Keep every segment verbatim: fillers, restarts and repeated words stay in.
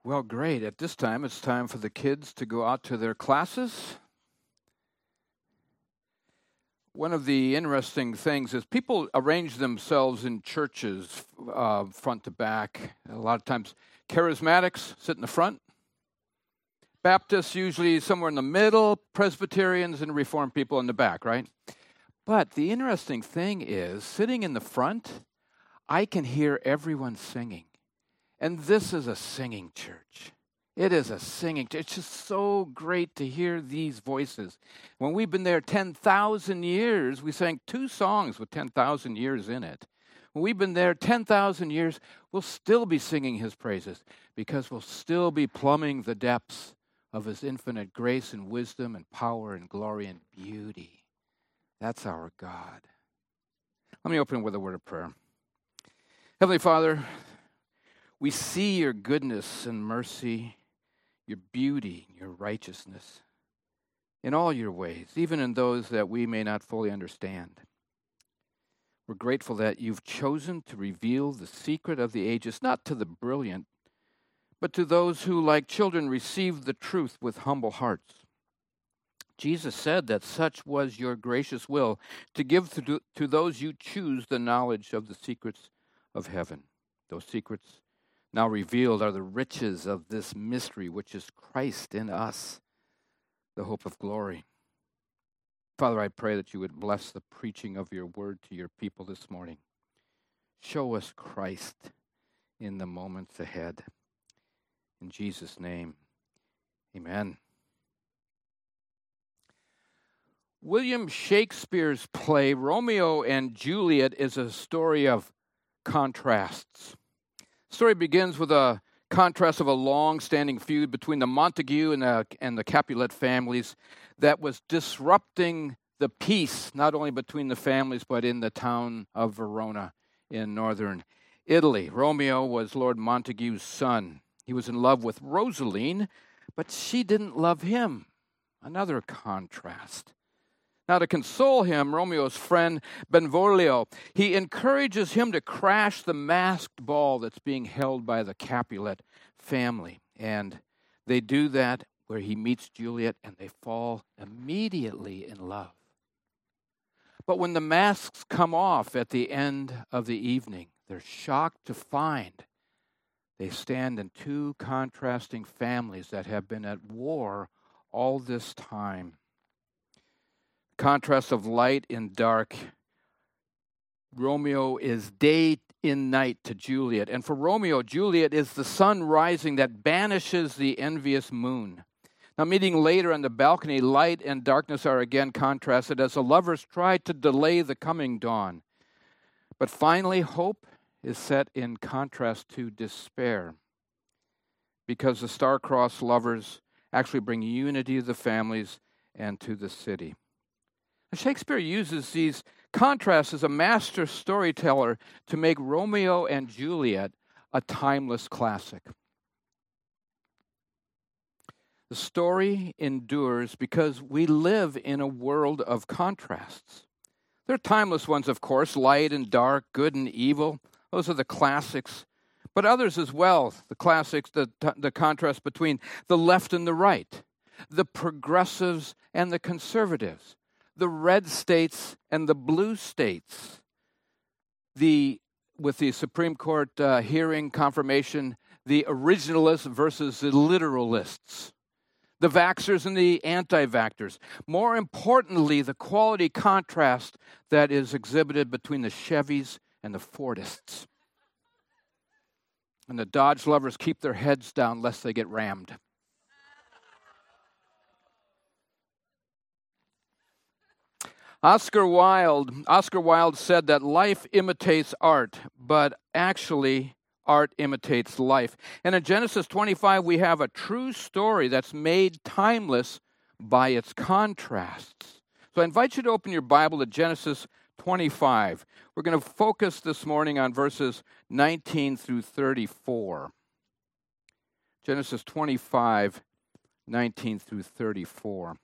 Well, great. At this time, it's time for the kids to go out to their classes. One of the interesting things is people arrange themselves in churches uh, front to back. A lot of times, charismatics sit in the front. Baptists usually somewhere in the middle. Presbyterians and Reformed people in the back, right? But the interesting thing is, sitting in the front, I can hear everyone singing. And this is a singing church. It is a singing church. It's just so great to hear these voices. When we've been there ten thousand years, we sang two songs with ten thousand years in it. When we've been there ten thousand years, we'll still be singing his praises because we'll still be plumbing the depths of his infinite grace and wisdom and power and glory and beauty. That's our God. Let me open with a word of prayer. Heavenly Father, we see your goodness and mercy, your beauty, your righteousness in all your ways, even in those that we may not fully understand. We're grateful that you've chosen to reveal the secret of the ages, not to the brilliant, but to those who, like children, receive the truth with humble hearts. Jesus said that such was your gracious will, to give to, to those you choose the knowledge of the secrets of heaven. Those secrets now revealed are the riches of this mystery, which is Christ in us, the hope of glory. Father, I pray that you would bless the preaching of your word to your people this morning. Show us Christ in the moments ahead. In Jesus' name, amen. William Shakespeare's play, Romeo and Juliet, is a story of contrasts. The story begins with a contrast of a long-standing feud between the Montague and the, and the Capulet families that was disrupting the peace, not only between the families, but in the town of Verona in northern Italy. Romeo was Lord Montague's son. He was in love with Rosaline, but she didn't love him. Another contrast. Now, to console him, Romeo's friend Benvolio, he encourages him to crash the masked ball that's being held by the Capulet family. And they do that where he meets Juliet, and they fall immediately in love. But when the masks come off at the end of the evening, they're shocked to find they stand in two contrasting families that have been at war all this time. Contrast of light and dark. Romeo is day in night to Juliet. And for Romeo, Juliet is the sun rising that banishes the envious moon. Now, meeting later on the balcony, light and darkness are again contrasted as the lovers try to delay the coming dawn. But finally, hope is set in contrast to despair, because the star-crossed lovers actually bring unity to the families and to the city. Shakespeare uses these contrasts as a master storyteller to make Romeo and Juliet a timeless classic. The story endures because we live in a world of contrasts. There are timeless ones, of course, light and dark, good and evil. Those are the classics. But others as well, the classics, the, the contrast between the left and the right, the progressives and the conservatives, the red states and the blue states, the with the Supreme Court uh, hearing confirmation, the originalists versus the literalists, the vaxxers and the anti-vaxxers. More importantly, the quality contrast that is exhibited between the Chevys and the Fordists. And the Dodge lovers keep their heads down lest they get rammed. Oscar Wilde, Oscar Wilde said that life imitates art, but actually art imitates life. And in Genesis twenty-five, we have a true story that's made timeless by its contrasts. So I invite you to open your Bible to Genesis twenty-five. We're going to focus this morning on verses nineteen through thirty-four. Genesis twenty-five, nineteen through thirty-four.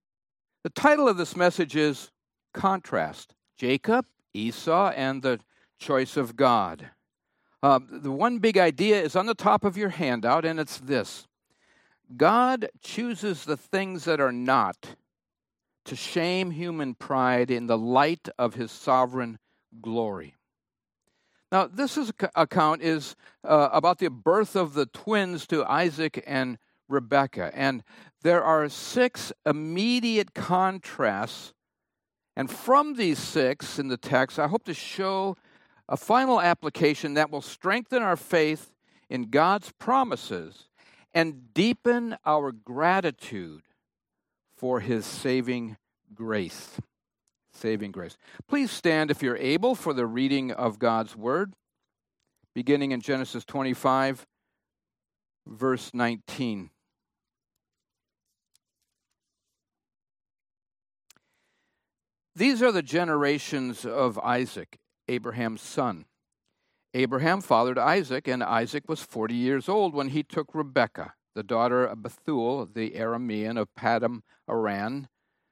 The title of this message is Contrast. Jacob, Esau, and the choice of God. Uh, the one big idea is on the top of your handout, and it's this. God chooses the things that are not to shame human pride in the light of his sovereign glory. Now, this is, account is uh, about the birth of the twins to Isaac and Rebekah, and there are six immediate contrasts, and from these six in the text, I hope to show a final application that will strengthen our faith in God's promises and deepen our gratitude for his saving grace. Saving grace. Please stand if you're able for the reading of God's word, beginning in Genesis twenty-five, verse nineteen. These are the generations of Isaac, Abraham's son. Abraham fathered Isaac, and Isaac was forty years old when he took Rebekah, the daughter of Bethuel, the Aramean of Paddan Aram,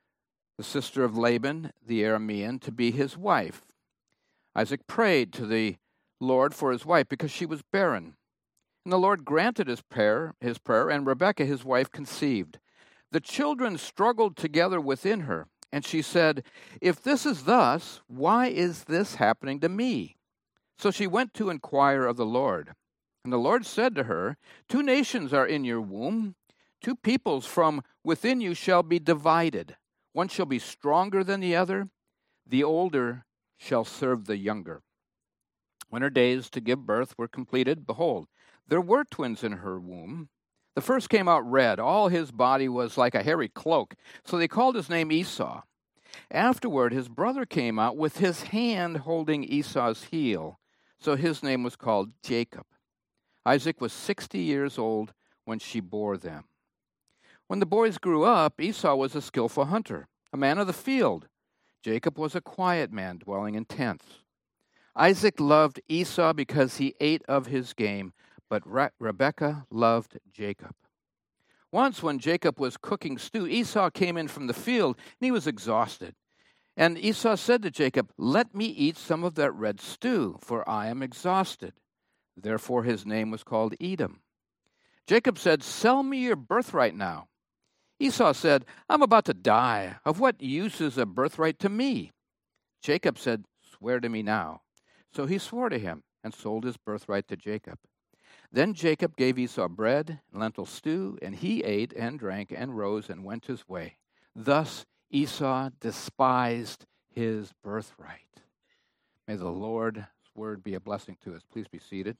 the sister of Laban, the Aramean, to be his wife. Isaac prayed to the Lord for his wife because she was barren. And the Lord granted his prayer, his prayer, and Rebekah, his wife, conceived. The children struggled together within her, and she said, "If this is thus, why is this happening to me?" So she went to inquire of the Lord. And the Lord said to her, "Two nations are in your womb. Two peoples from within you shall be divided. One shall be stronger than the other. The older shall serve the younger." When her days to give birth were completed, behold, there were twins in her womb. The first came out red. All his body was like a hairy cloak. So they called his name Esau. Afterward, his brother came out with his hand holding Esau's heel. So his name was called Jacob. Isaac was sixty years old when she bore them. When the boys grew up, Esau was a skillful hunter, a man of the field. Jacob was a quiet man dwelling in tents. Isaac loved Esau because he ate of his game, but Re- Rebekah loved Jacob. Once when Jacob was cooking stew, Esau came in from the field, and he was exhausted. And Esau said to Jacob, "Let me eat some of that red stew, for I am exhausted." Therefore his name was called Edom. Jacob said, "Sell me your birthright now." Esau said, "I'm about to die. Of what use is a birthright to me?" Jacob said, "Swear to me now." So he swore to him and sold his birthright to Jacob. Then Jacob gave Esau bread and lentil stew, and he ate and drank and rose and went his way. Thus Esau despised his birthright. May the Lord's word be a blessing to us. Please be seated.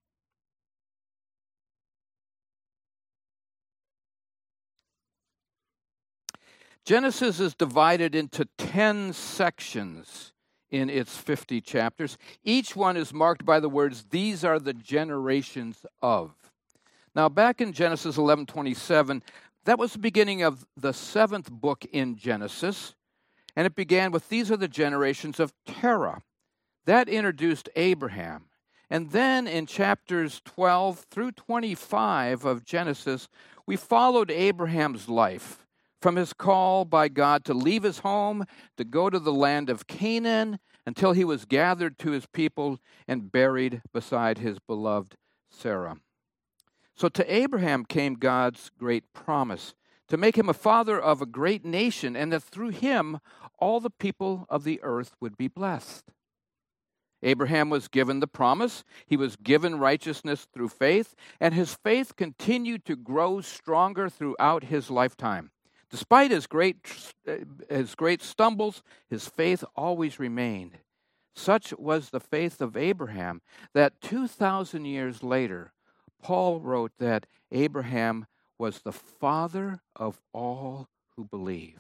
Genesis is divided into ten sections in its fifty chapters. Each one is marked by the words, "These are the generations of." Now, back in Genesis eleven twenty-seven, that was the beginning of the seventh book in Genesis, and it began with, "These are the generations of Terah." That introduced Abraham. And then in chapters twelve through twenty-five of Genesis, we followed Abraham's life, from his call by God to leave his home, to go to the land of Canaan, until he was gathered to his people and buried beside his beloved Sarah. So to Abraham came God's great promise to make him a father of a great nation, and that through him all the people of the earth would be blessed. Abraham was given the promise. He was given righteousness through faith, and his faith continued to grow stronger throughout his lifetime. Despite his great, his great stumbles, his faith always remained. Such was the faith of Abraham that two thousand years later, Paul wrote that Abraham was the father of all who believe.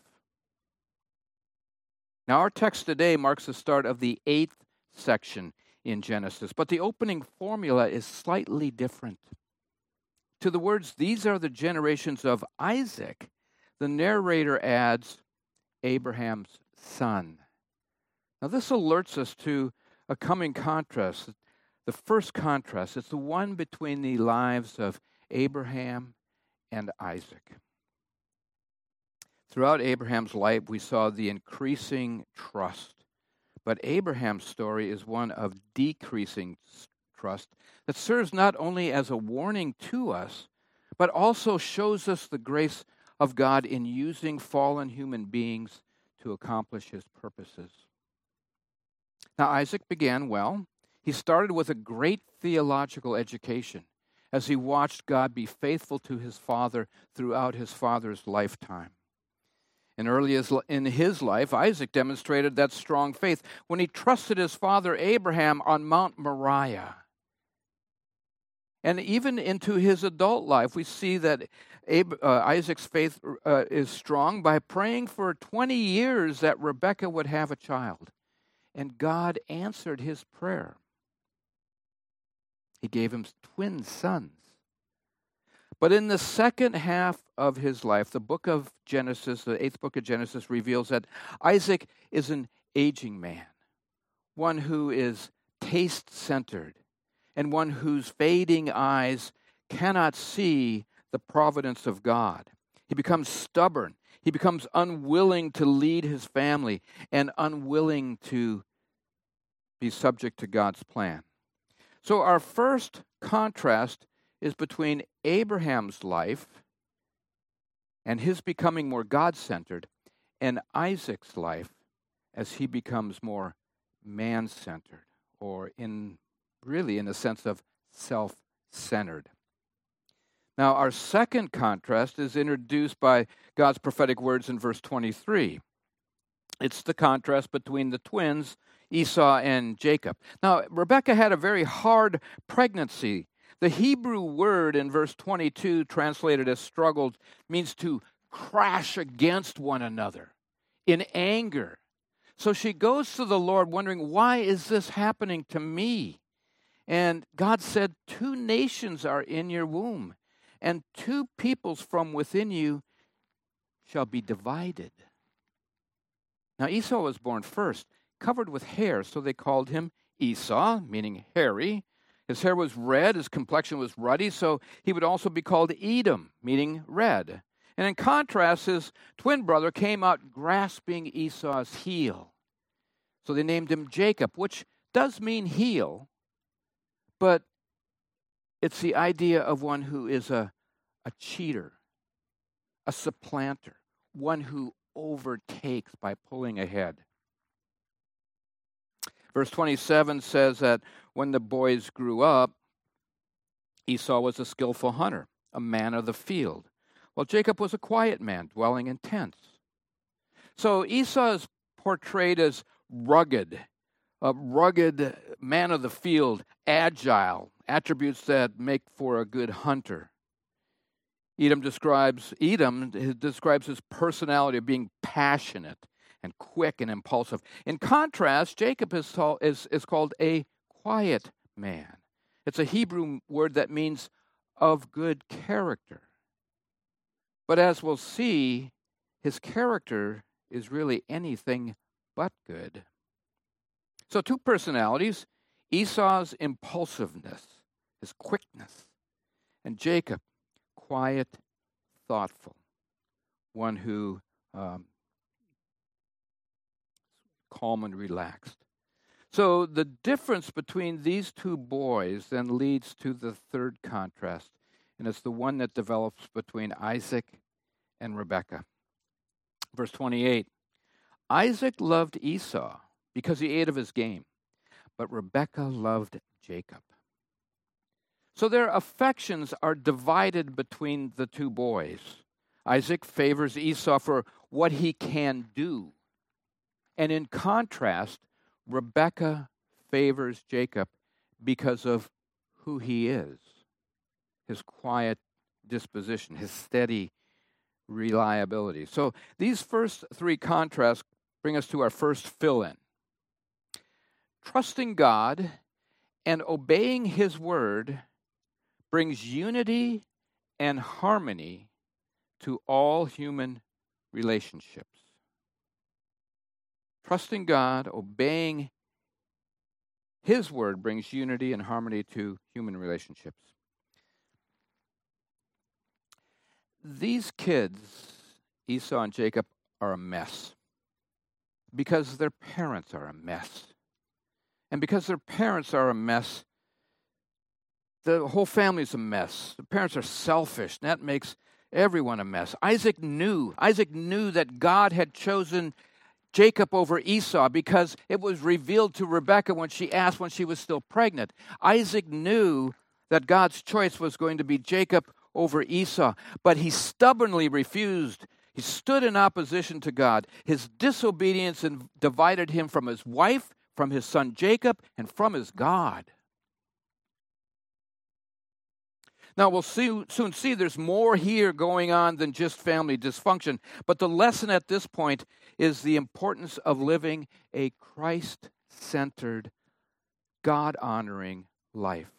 Now, our text today marks the start of the eighth section in Genesis, but the opening formula is slightly different. To the words, "These are the generations of Isaac," the narrator adds, "Abraham's son." Now, this alerts us to a coming contrast. The first contrast is the one between the lives of Abraham and Isaac. Throughout Abraham's life, we saw the increasing trust. But Abraham's story is one of decreasing trust that serves not only as a warning to us, but also shows us the grace of God in using fallen human beings to accomplish his purposes. Now, Isaac began well. He started with a great theological education as he watched God be faithful to his father throughout his father's lifetime. And early in his life, Isaac demonstrated that strong faith when he trusted his father Abraham on Mount Moriah. And even into his adult life, we see that Ab- uh, Isaac's faith uh, is strong by praying for twenty years that Rebekah would have a child. And God answered his prayer. He gave him twin sons. But in the second half of his life, the book of Genesis, the eighth book of Genesis, reveals that Isaac is an aging man, one who is taste-centered, and one whose fading eyes cannot see the providence of God. He becomes stubborn. He becomes unwilling to lead his family and unwilling to be subject to God's plan. So our first contrast is between Abraham's life and his becoming more God-centered and Isaac's life as he becomes more man-centered, or in really in the sense of self-centered. Now, our second contrast is introduced by God's prophetic words in verse twenty-three. It's the contrast between the twins, Esau and Jacob. Now, Rebekah had a very hard pregnancy. The Hebrew word in verse twenty-two, translated as struggled, means to crash against one another in anger. So she goes to the Lord wondering, why is this happening to me? And God said, two nations are in your womb, and two peoples from within you shall be divided. Now Esau was born first, covered with hair, so they called him Esau, meaning hairy. His hair was red, his complexion was ruddy, so he would also be called Edom, meaning red. And in contrast, his twin brother came out grasping Esau's heel. So they named him Jacob, which does mean heel, but it's the idea of one who is a, a cheater, a supplanter, one who overtakes by pulling ahead. Verse twenty-seven says that when the boys grew up, Esau was a skillful hunter, a man of the field, while Jacob was a quiet man, dwelling in tents. So Esau is portrayed as rugged, a rugged man of the field, agile, attributes that make for a good hunter. Edom describes Edom describes his personality of being passionate and quick and impulsive. In contrast, Jacob is, tall, is, is called a quiet man. It's a Hebrew word that means of good character. But as we'll see, his character is really anything but good. So two personalities, Esau's impulsiveness, his quickness, and Jacob, quiet, thoughtful, one who um, calm and relaxed. So the difference between these two boys then leads to the third contrast, and it's the one that develops between Isaac and Rebekah. Verse twenty-eight, Isaac loved Esau because he ate of his game, but Rebekah loved Jacob. So their affections are divided between the two boys. Isaac favors Esau for what he can do. And in contrast, Rebekah favors Jacob because of who he is, his quiet disposition, his steady reliability. So these first three contrasts bring us to our first fill-in. Trusting God and obeying his word brings unity and harmony to all human relationships. Trusting God, obeying his word brings unity and harmony to human relationships. These kids, Esau and Jacob, are a mess. because their parents are a mess. And because their parents are a mess, the whole family is a mess. The parents are selfish, and that makes everyone a mess. Isaac knew, Isaac knew that God had chosen Jacob over Esau because it was revealed to Rebekah when she asked when she was still pregnant. Isaac knew that God's choice was going to be Jacob over Esau, but he stubbornly refused. He stood in opposition to God. His disobedience divided him from his wife, from his son Jacob, and from his God. Now, we'll see, soon see there's more here going on than just family dysfunction. But the lesson at this point is the importance of living a Christ-centered, God-honoring life.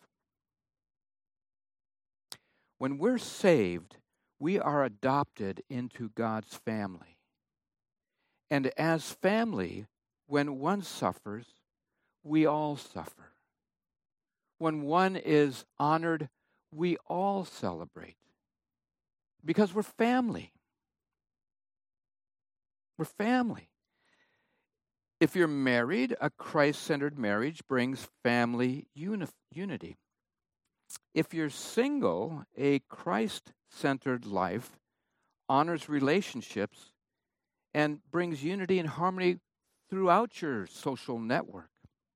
When we're saved, we are adopted into God's family. And as family, when one suffers, we all suffer. When one is honored, we all celebrate because we're family. We're family. If you're married, a Christ-centered marriage brings family uni- unity. If you're single, a Christ-centered life honors relationships and brings unity and harmony throughout your social network.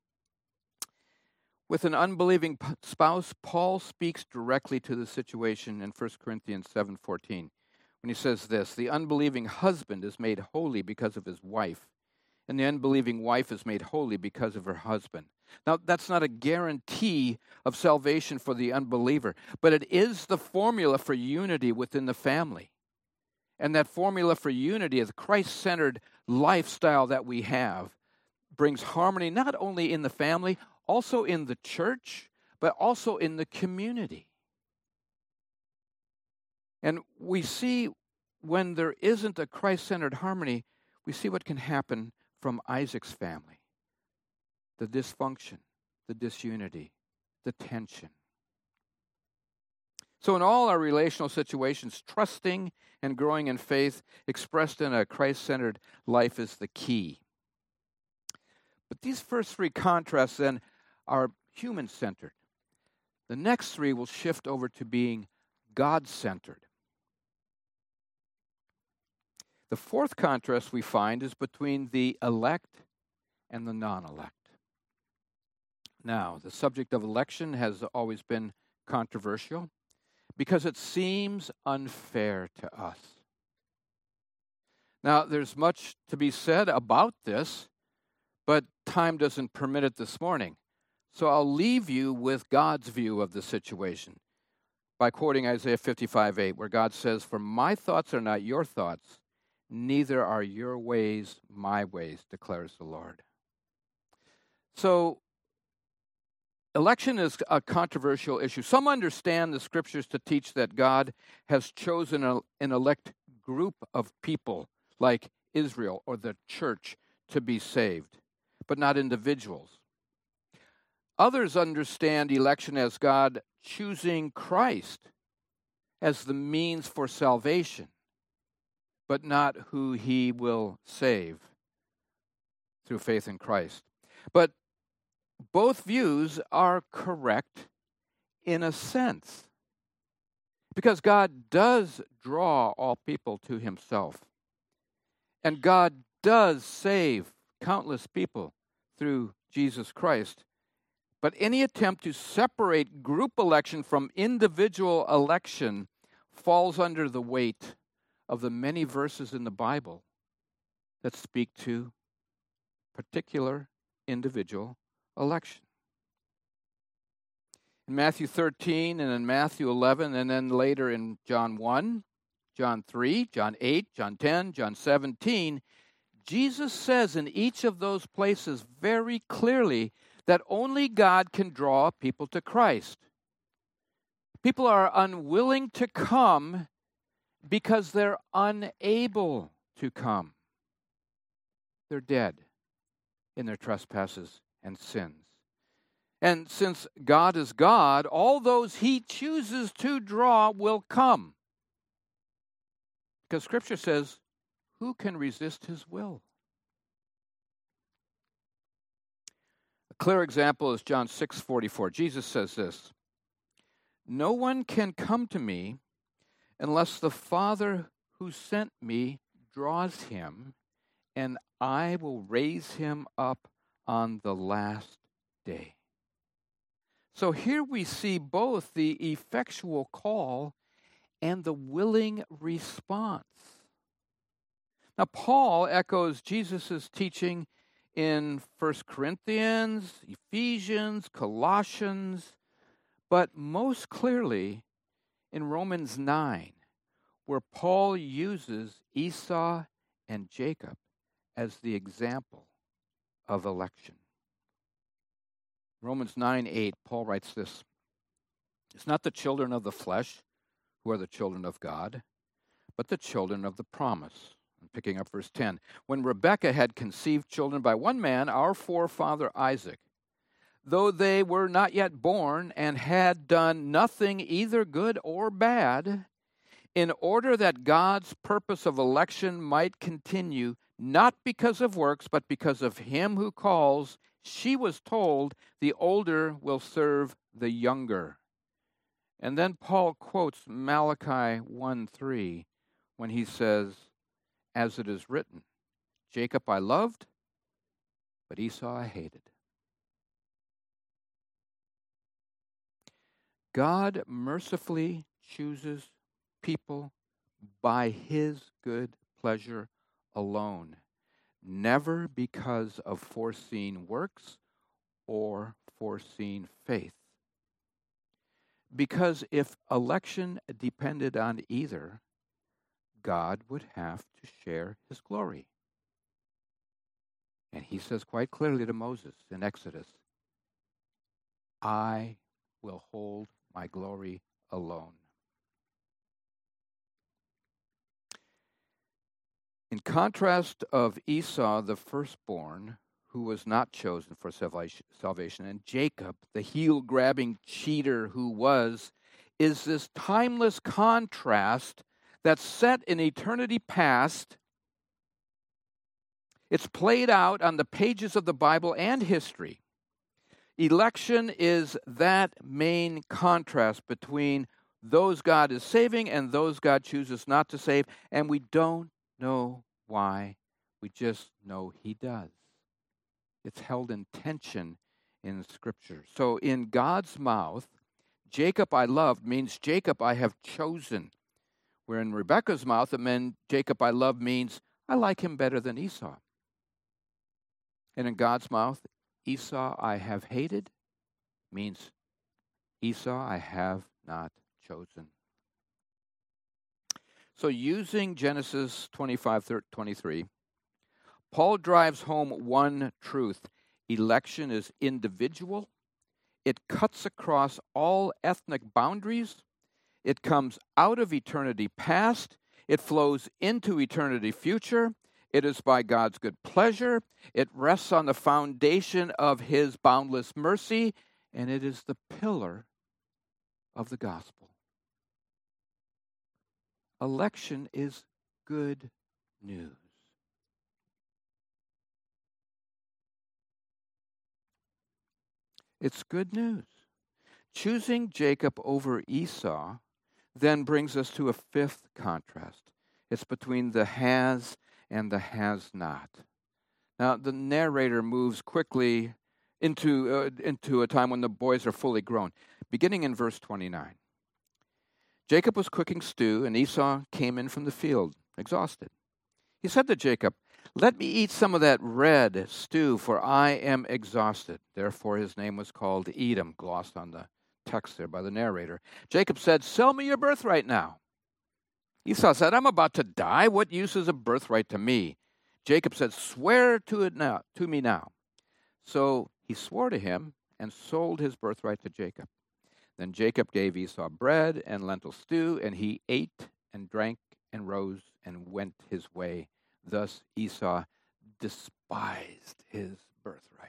With an unbelieving spouse, Paul speaks directly to the situation in First Corinthians seven fourteen when he says this, "The unbelieving husband is made holy because of his wife, and the unbelieving wife is made holy because of her husband." Now, that's not a guarantee of salvation for the unbeliever, but it is the formula for unity within the family. And that formula for unity, the Christ-centered lifestyle that we have, brings harmony not only in the family, also in the church, but also in the community. And we see when there isn't a Christ-centered harmony, we see what can happen from Isaac's family. The dysfunction, the disunity, the tension. So in all our relational situations, trusting and growing in faith expressed in a Christ-centered life is the key. But these first three contrasts then are human-centered. The next three will shift over to being God-centered. The fourth contrast we find is between the elect and the non-elect. Now, the subject of election has always been controversial because it seems unfair to us. Now, there's much to be said about this, but time doesn't permit it this morning. So I'll leave you with God's view of the situation by quoting Isaiah fifty-five eight, where God says, "For my thoughts are not your thoughts, neither are your ways my ways, declares the Lord." So, election is a controversial issue. Some understand the scriptures to teach that God has chosen a, an elect group of people, like Israel or the church, to be saved, but not individuals. Others understand election as God choosing Christ as the means for salvation, but not who he will save through faith in Christ. But both views are correct in a sense, because God does draw all people to himself, and God does save countless people through Jesus Christ. But any attempt to separate group election from individual election falls under the weight of the many verses in the Bible that speak to particular individual election. In Matthew thirteen and in Matthew eleven, and then later in John one, John three, John eight, John ten, John seventeen, Jesus says in each of those places very clearly that only God can draw people to Christ. People are unwilling to come because they're unable to come. They're dead in their trespasses and sins. And since God is God, all those he chooses to draw will come. Because Scripture says, who can resist his will? clear example is John six forty-four. Jesus says this, "No one can come to me unless the Father who sent me draws him, and I will raise him up on the last day." So here we see both the effectual call and the willing response. Now, Paul echoes Jesus' teaching in First Corinthians, Ephesians, Colossians, but most clearly in Romans nine, where Paul uses Esau and Jacob as the example of election. Romans nine eight, Paul writes this, "It's not the children of the flesh who are the children of God, but the children of the promise." And picking up verse ten, "When Rebekah had conceived children by one man, our forefather Isaac, though they were not yet born and had done nothing either good or bad, in order that God's purpose of election might continue, not because of works, but because of him who calls, she was told, the older will serve the younger." And then Paul quotes Malachi one three when he says, "As it is written, Jacob I loved, but Esau I hated." God mercifully chooses people by his good pleasure alone, never because of foreseen works or foreseen faith. Because if election depended on either, God would have to share his glory. And he says quite clearly to Moses in Exodus, "I will hold my glory alone." In contrast of Esau, the firstborn, who was not chosen for salvation, and Jacob, the heel-grabbing cheater who was, is this timeless contrast that's set in eternity past. It's played out on the pages of the Bible and history. Election is that main contrast between those God is saving and those God chooses not to save, and we don't know why. We just know he does. It's held in tension in Scripture. So in God's mouth, Jacob I loved means Jacob I have chosen. Where in Rebekah's mouth, it meant Jacob I love means I like him better than Esau. And in God's mouth, Esau I have hated means Esau I have not chosen. So using Genesis twenty-five twenty-three, Paul drives home one truth. Election is individual. It cuts across all ethnic boundaries. It comes out of eternity past. It flows into eternity future. It is by God's good pleasure. It rests on the foundation of his boundless mercy, and it is the pillar of the gospel. Election is good news. It's good news. Choosing Jacob over Esau then brings us to a fifth contrast. It's between the has and the has not. Now, the narrator moves quickly into, uh, into a time when the boys are fully grown, beginning in verse twenty-nine. Jacob was cooking stew, and Esau came in from the field, exhausted. He said to Jacob, "Let me eat some of that red stew, for I am exhausted." Therefore his name was called Edom, glossed on the text there by the narrator. Jacob said, "Sell me your birthright now." Esau said, "I'm about to die. What use is a birthright to me?" Jacob said, "Swear to it now, to me now." So he swore to him and sold his birthright to Jacob. Then Jacob gave Esau bread and lentil stew, and he ate and drank and rose and went his way. Thus Esau despised his birthright.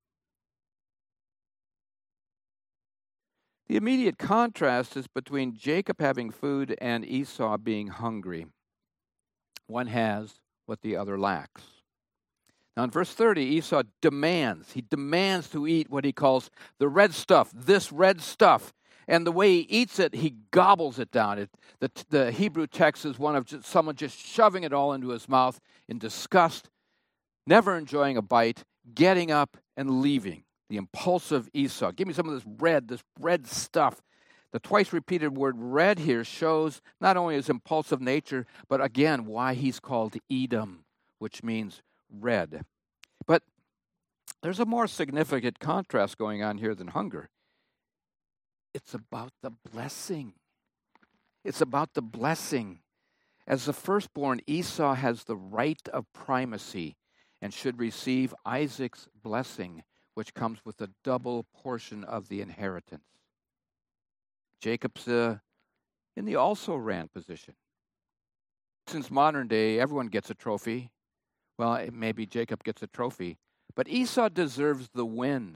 The immediate contrast is between Jacob having food and Esau being hungry. One has what the other lacks. Now in verse thirty, Esau demands. He demands to eat what he calls the red stuff, this red stuff. And the way he eats it, he gobbles it down. It, the, the Hebrew text is one of just, someone just shoving it all into his mouth in disgust, never enjoying a bite, getting up and leaving. The impulsive Esau. Give me some of this red, this red stuff. The twice repeated word red here shows not only his impulsive nature, but again, why he's called Edom, which means red. But there's a more significant contrast going on here than hunger. It's about the blessing. It's about the blessing. As the firstborn, Esau has the right of primacy and should receive Isaac's blessing, which comes with a double portion of the inheritance. Jacob's uh, in the also-ran position. Since modern day, everyone gets a trophy. Well, maybe Jacob gets a trophy, but Esau deserves the win.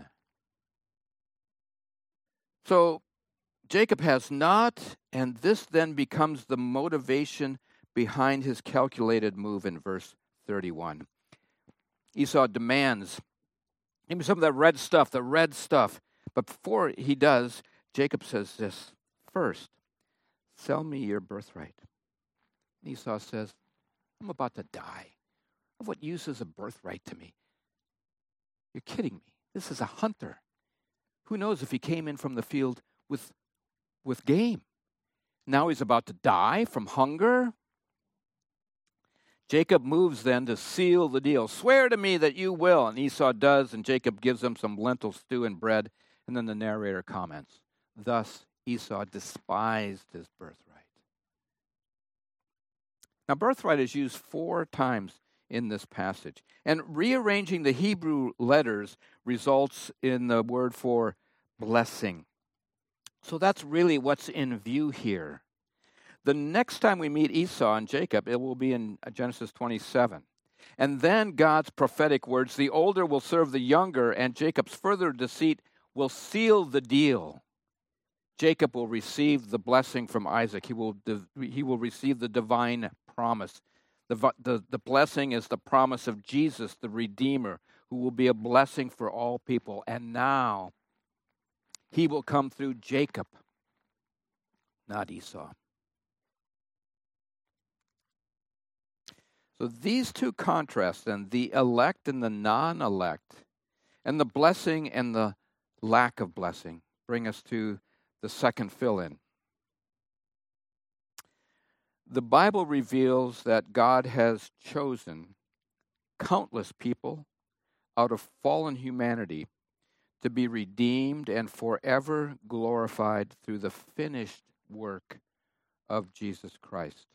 So Jacob has not, and this then becomes the motivation behind his calculated move in verse thirty-one. Esau demands, give me some of that red stuff, the red stuff. But before he does, Jacob says this, first, sell me your birthright. Esau says, I'm about to die. Of what use is a birthright to me? You're kidding me. This is a hunter. Who knows if he came in from the field with, with game? Now he's about to die from hunger. Jacob moves then to seal the deal. Swear to me that you will. And Esau does, and Jacob gives him some lentil stew and bread. And then the narrator comments, thus Esau despised his birthright. Now, birthright is used four times in this passage. And rearranging the Hebrew letters results in the word for blessing. So that's really what's in view here. The next time we meet Esau and Jacob, it will be in Genesis twenty-seven. And then God's prophetic words, the older will serve the younger, and Jacob's further deceit will seal the deal. Jacob will receive the blessing from Isaac. He will, he will receive the divine promise. The, the, the blessing is the promise of Jesus, the Redeemer, who will be a blessing for all people. And now, he will come through Jacob, not Esau. So these two contrasts, then, the elect and the non-elect, and the blessing and the lack of blessing, bring us to the second fill-in. The Bible reveals that God has chosen countless people out of fallen humanity to be redeemed and forever glorified through the finished work of Jesus Christ.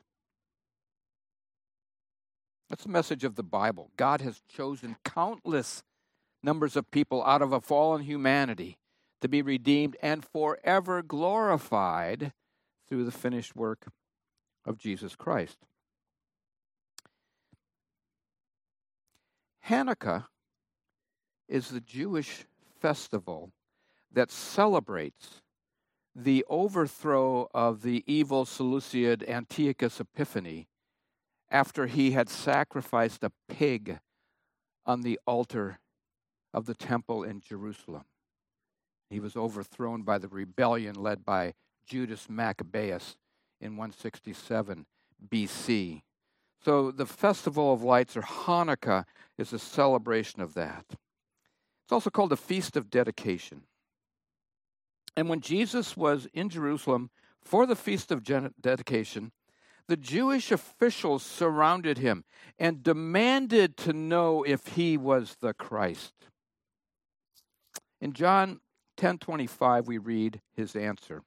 That's the message of the Bible. God has chosen countless numbers of people out of a fallen humanity to be redeemed and forever glorified through the finished work of Jesus Christ. Hanukkah is the Jewish festival that celebrates the overthrow of the evil Seleucid Antiochus Epiphanes after he had sacrificed a pig on the altar of the temple in Jerusalem. He was overthrown by the rebellion led by Judas Maccabeus in one sixty-seven B C. So the Festival of Lights, or Hanukkah, is a celebration of that. It's also called the Feast of Dedication. And when Jesus was in Jerusalem for the Feast of Dedication, the Jewish officials surrounded him and demanded to know if he was the Christ. In John ten twenty-five, we read his answer.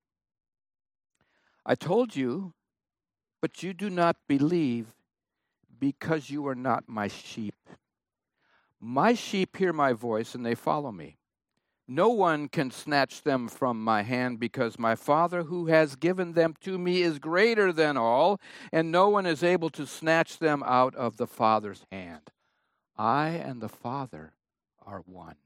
I told you, but you do not believe because you are not my sheep. My sheep hear my voice and they follow me. No one can snatch them from my hand because my Father who has given them to me is greater than all, and no one is able to snatch them out of the Father's hand. I and the Father are one.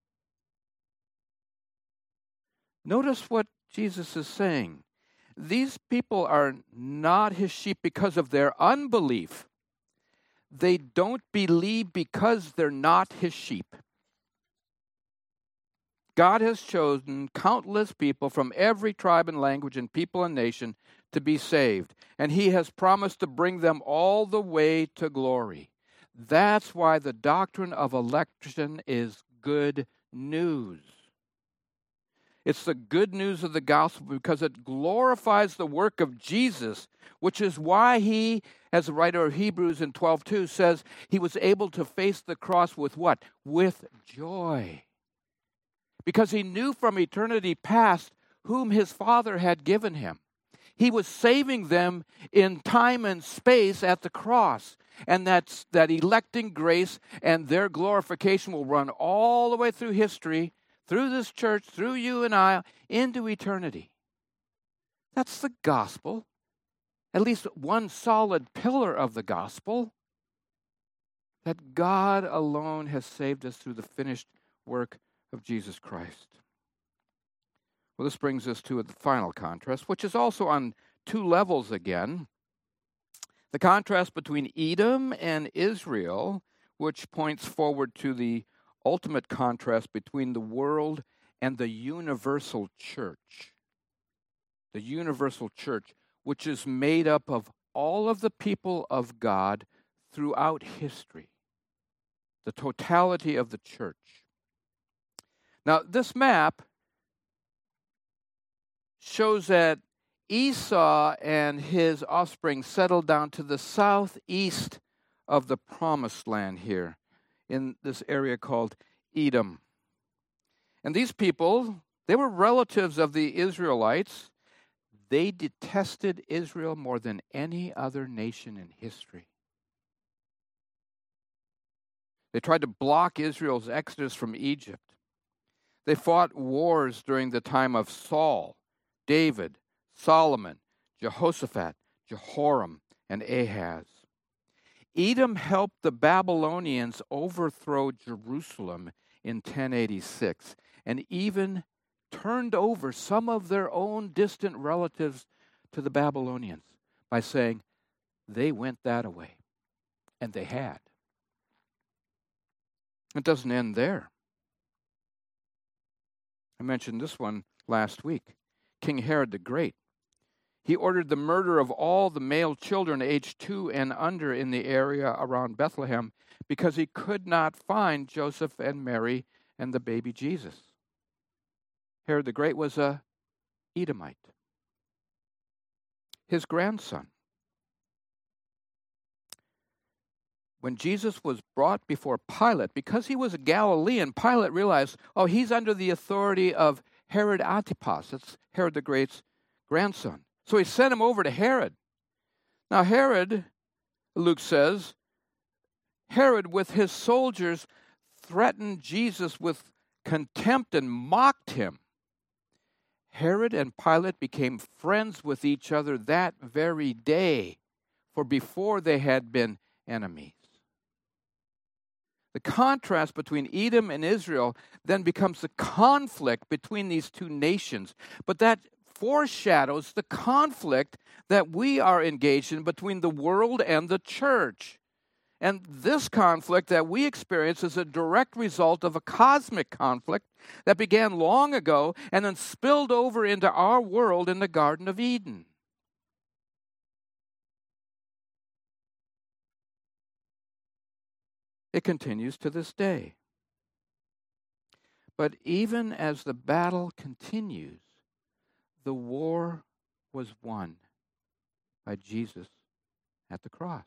Notice what Jesus is saying. These people are not his sheep because of their unbelief. they don't believe because they're not his sheep. God has chosen countless people from every tribe and language and people and nation to be saved, and he has promised to bring them all the way to glory. That's why the doctrine of election is good news. It's the good news of the gospel because it glorifies the work of Jesus, which is why he, as the writer of Hebrews in twelve two says, he was able to face the cross with what? With joy. Because he knew from eternity past whom his Father had given him. He was saving them in time and space at the cross. And that's, that electing grace and their glorification will run all the way through history, through this church, through you and I, into eternity. That's the gospel. At least one solid pillar of the gospel. That God alone has saved us through the finished work of Jesus Christ. Well, this brings us to the final contrast, which is also on two levels again. The contrast between Edom and Israel, which points forward to the ultimate contrast between the world and the universal church. The universal church, which is made up of all of the people of God throughout history. The totality of the church. Now, this map shows that Esau and his offspring settled down to the southeast of the promised land here in this area called Edom. And these people, they were relatives of the Israelites. They detested Israel more than any other nation in history. They tried to block Israel's exodus from Egypt. They fought wars during the time of Saul, David, Solomon, Jehoshaphat, Jehoram, and Ahaz. Edom helped the Babylonians overthrow Jerusalem in ten eighty-six and even turned over some of their own distant relatives to the Babylonians by saying they went that way. And they had. It doesn't end there. I mentioned this one last week. King Herod the Great. He ordered the murder of all the male children aged two and under in the area around Bethlehem because he could not find Joseph and Mary and the baby Jesus. Herod the Great was a Edomite. His grandson. When Jesus was brought before Pilate, because he was a Galilean, Pilate realized, oh, he's under the authority of Herod Antipas. That's Herod the Great's grandson. So he sent him over to Herod. Now Herod, Luke says, Herod with his soldiers threatened Jesus with contempt and mocked him. Herod and Pilate became friends with each other that very day, for before they had been enemies. The contrast between Edom and Israel then becomes the conflict between these two nations. But that foreshadows the conflict that we are engaged in between the world and the church. And this conflict that we experience is a direct result of a cosmic conflict that began long ago and then spilled over into our world in the Garden of Eden. It continues to this day. But even as the battle continues, the war was won by Jesus at the cross.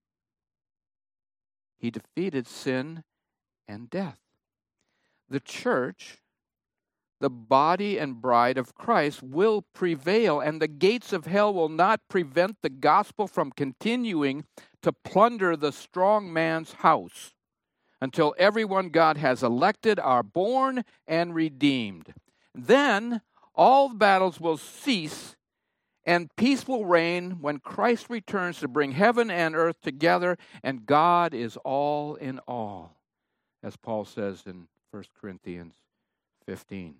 He defeated sin and death. The church, the body and bride of Christ, will prevail, and the gates of hell will not prevent the gospel from continuing to plunder the strong man's house until everyone God has elected are born and redeemed. Then all the battles will cease and peace will reign when Christ returns to bring heaven and earth together, and God is all in all, as Paul says in First Corinthians fifteen.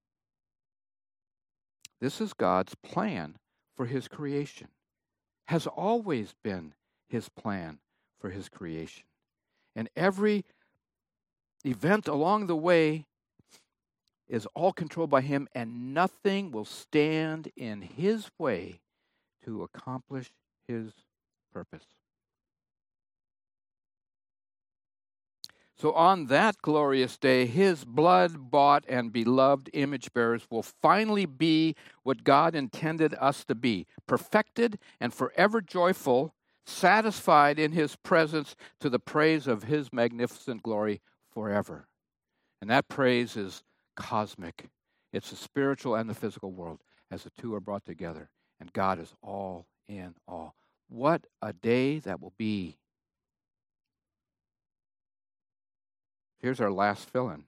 This is God's plan for his creation, has always been his plan for his creation. And every event along the way is all controlled by him, and nothing will stand in his way to accomplish his purpose. So on that glorious day, his blood-bought and beloved image bearers will finally be what God intended us to be, perfected and forever joyful, satisfied in his presence to the praise of his magnificent glory forever. And that praise is cosmic. It's the spiritual and the physical world as the two are brought together. And God is all in all. What a day that will be. Here's our last fill-in.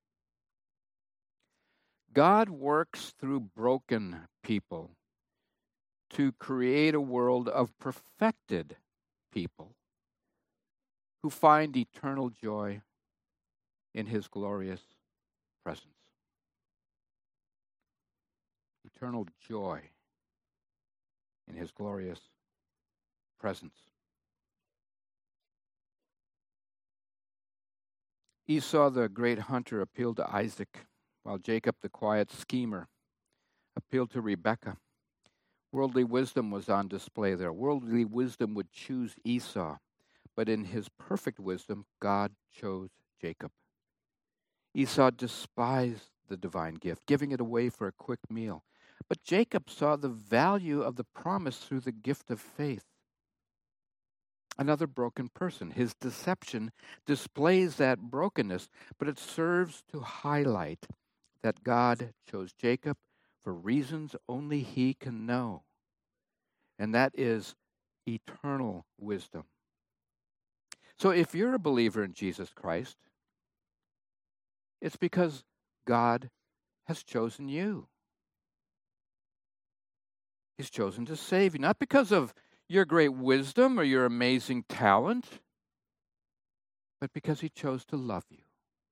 God works through broken people to create a world of perfected people who find eternal joy in his glorious presence. Eternal joy in his glorious presence. Esau, the great hunter, appealed to Isaac, while Jacob, the quiet schemer, appealed to Rebekah. Worldly wisdom was on display there. Worldly wisdom would choose Esau, but in his perfect wisdom, God chose Jacob. Esau despised the divine gift, giving it away for a quick meal. But Jacob saw the value of the promise through the gift of faith. Another broken person. His deception displays that brokenness, but it serves to highlight that God chose Jacob for reasons only he can know. And that is eternal wisdom. So if you're a believer in Jesus Christ, it's because God has chosen you. He's chosen to save you, not because of your great wisdom or your amazing talent, but because he chose to love you.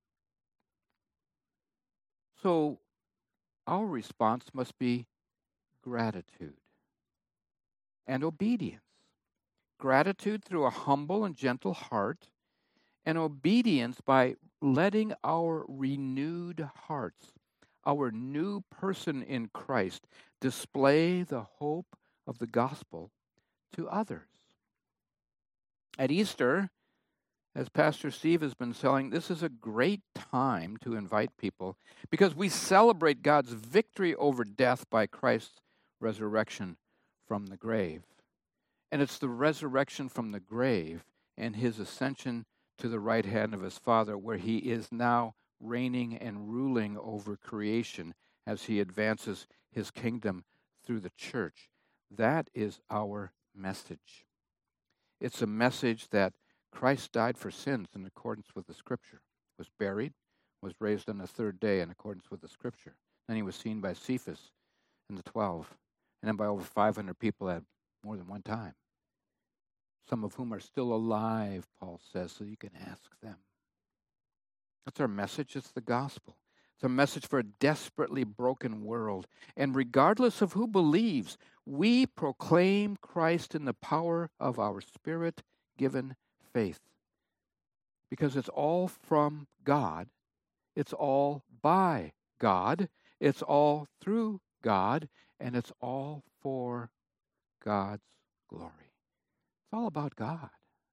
So our response must be gratitude and obedience. Gratitude through a humble and gentle heart, and obedience by letting our renewed hearts, our new person in Christ, display the hope of the gospel to others. At Easter, as Pastor Steve has been saying, this is a great time to invite people because we celebrate God's victory over death by Christ's resurrection from the grave. And it's the resurrection from the grave and his ascension to the right hand of his Father, where he is now reigning and ruling over creation as he advances his kingdom through the church. That is our message. It's a message that Christ died for sins in accordance with the Scripture, was buried, was raised on the third day in accordance with the Scripture. Then he was seen by Cephas and the twelve, and then by over five hundred people at more than one time, some of whom are still alive, Paul says, so you can ask them. That's our message. It's the gospel. It's a message for a desperately broken world. And regardless of who believes, we proclaim Christ in the power of our Spirit-given faith. Because it's all from God. It's all by God. It's all through God. And it's all for God's glory. It's all about God.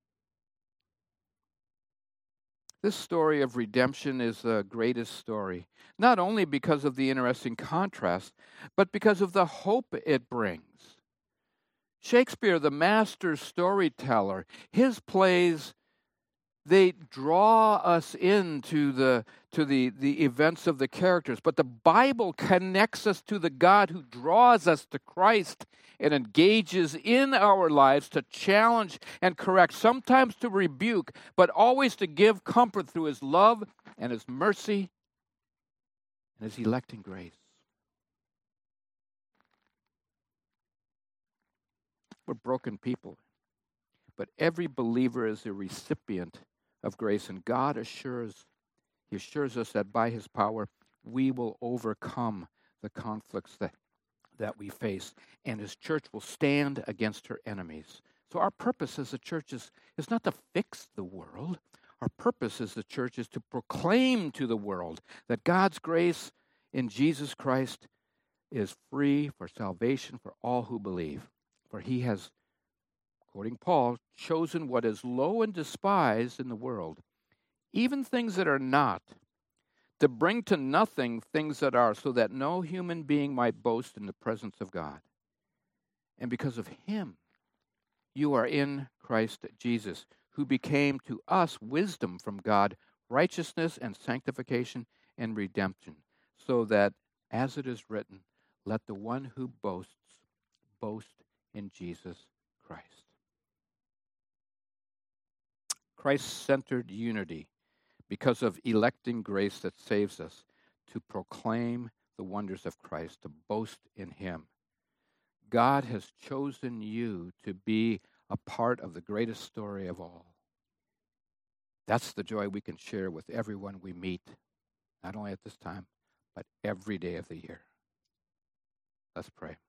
This story of redemption is the greatest story, not only because of the interesting contrast, but because of the hope it brings. Shakespeare, the master storyteller, his plays, they draw us into the, to the, the events of the characters, but the Bible connects us to the God who draws us to Christ and engages in our lives to challenge and correct, sometimes to rebuke, but always to give comfort through his love and his mercy and his electing grace. We're broken people, but every believer is a recipient of grace, and God assures, he assures us that by his power, we will overcome the conflicts that, that we face, and his church will stand against her enemies. So our purpose as a church is, is not to fix the world. Our purpose as the church is to proclaim to the world that God's grace in Jesus Christ is free for salvation for all who believe. For he has, quoting Paul, chosen what is low and despised in the world, even things that are not, to bring to nothing things that are, so that no human being might boast in the presence of God. And because of him, you are in Christ Jesus, who became to us wisdom from God, righteousness and sanctification and redemption, so that, as it is written, let the one who boasts boast in Jesus Christ. Christ-centered unity, because of electing grace that saves us, to proclaim the wonders of Christ, to boast in him. God has chosen you to be a part of the greatest story of all. That's the joy we can share with everyone we meet, not only at this time, but every day of the year. Let's pray.